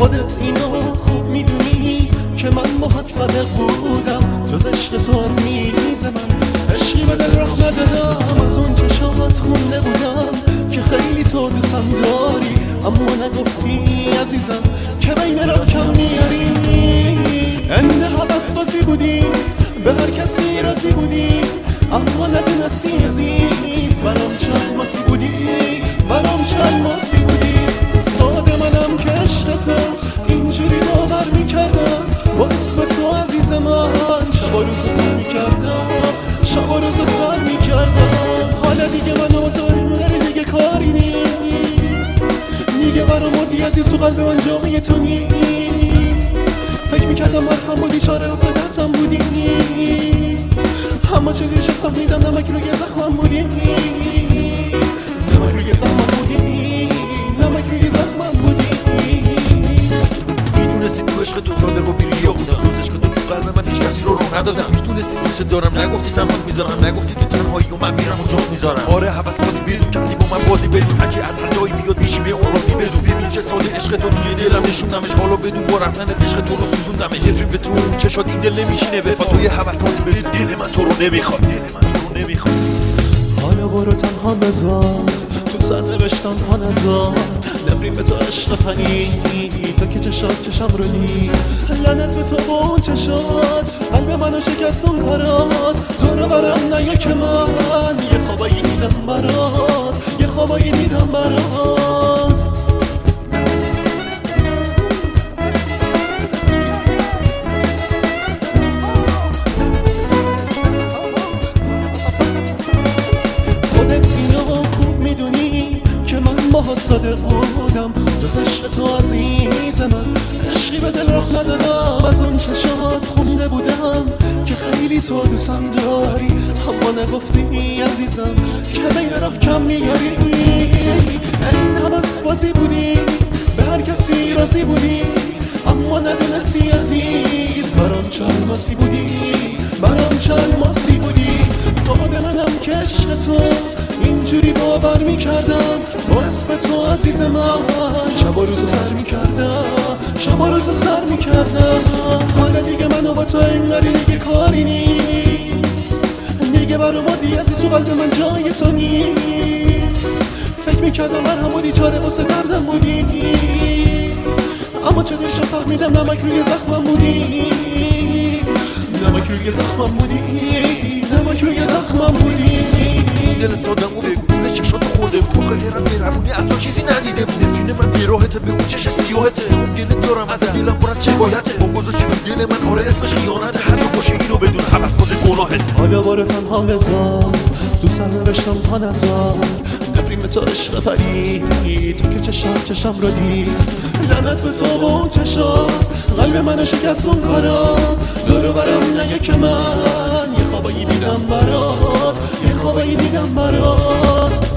خودت اینو خوب میدونی که من باهات صادق بودم، جز عشق تو از میز من عشقی به دل راه ندادم. از اون چشات خونده بودم که خیلی تو دوستم داری، اما نگفتی عزیزم که بین را کم میاری. انده حبس بازی بودی، به هر کسی راضی بودی، اما ندونستی عزیز برام چند ماسی بودی، برام چند ماسی بودی. ساده منم که عشق تو اینجوری باور میکردم، با اسم تو عزیز من شب و روزو سر میکردم، شب و روزو سر میکردم. حالا دیگه من و تو اینقدر دیگه کاری نیست، دیگه برام مردی عزیز تو قلب من جامعه تو نیست. فکر میکردم مرهم بودی، چاره واسه دردم بودی، اما چه دیر شد فهمیدم نمک روی زخمم بودی، نمک روی زخمم بودی، نمک روی زخمم بودی. میدونستی تو عشق تو صادق و بیریا بودم، روز عشق تو قلب من هیچ کسی رو ندادم. میدونستی دوست دارم، نگفتی تنهات میذارم، نگفتی تو تنهایی و من میرم و جات میذارم. آره حوض بازی بدون کردی با من بازی بدون، هرکی از هر جایی بیاد میشیم به اون راضی بدون. ببین چه ساده عشق تو توی دلم نشوندمش، حالا بدون با رفتن عشق تو رو سوزوندمش. جفرین به تو چشات این دل نمیشینه بفا، توی حوض بازی بدون دل من تو رو نمیخواد، دل من تو رو نمیخواد. حالا برو تنها بذار تو سر نوشتم ها نذار، نفرین به تو عشق پنی تو که چشم رو دید. لعنت به تو با اون چشات قلب منو شکست اون کارات، تو رو برم نیا که من یه خوابایی دیدم برات، یه خوابایی دیدم برات. باهات صادق بودم، جز عشق تو عزیز من عشقی به دل راه ندادم. از اون چشات خونده بودم که خیلی تو دوستم داری، اما نگفتی عزیزم که بین راه کم میاری. این بس بازی بودی، به هر کسی راضی بودی، اما ندونستی عزیز برام چند ماسی بودی، برام چند ماسی بودی. ساده منم که عشق تو اینجوری باور میکردم، با اسم تو عزیز من شب و روزو سر میکردم، شب و روزو سر میکردم. حالا دیگه منو با تو اینقدر دیگه کاری نیست، دیگه برام مادی عزیز تو قلب من جای تو نیست. فکر میکردم مرهم بودی، چاره واسه دردم بودی، اما چه دیر شد فهمیدم نمک روی زخمم بودی، نمک روی زخمم بودی، نمک روی زخمم بودی. دل سادم و بگو دونه چشاتو خورده بود، آخه غیر از مهربونی از تو چیزی ندیده بود. نفرین من بیراهته به اون چش سیاهته، اون گله دارم از دلم پر از شکایته. با گذاشتی تو دل من آره اسمش خیانته، هر جا باشه اینو بدون حوض باز گناهته. حالا برو تنها بذار تو سر نوشتم ها نذار، نفرین به تو عشق پری تو که چشم رو دید. لعنت به تو و اون چشات قلب منو شکست اون کارات، دورو برم نگه که من یه خوابایی دیدم برات، یه خوابایی دیدم برات.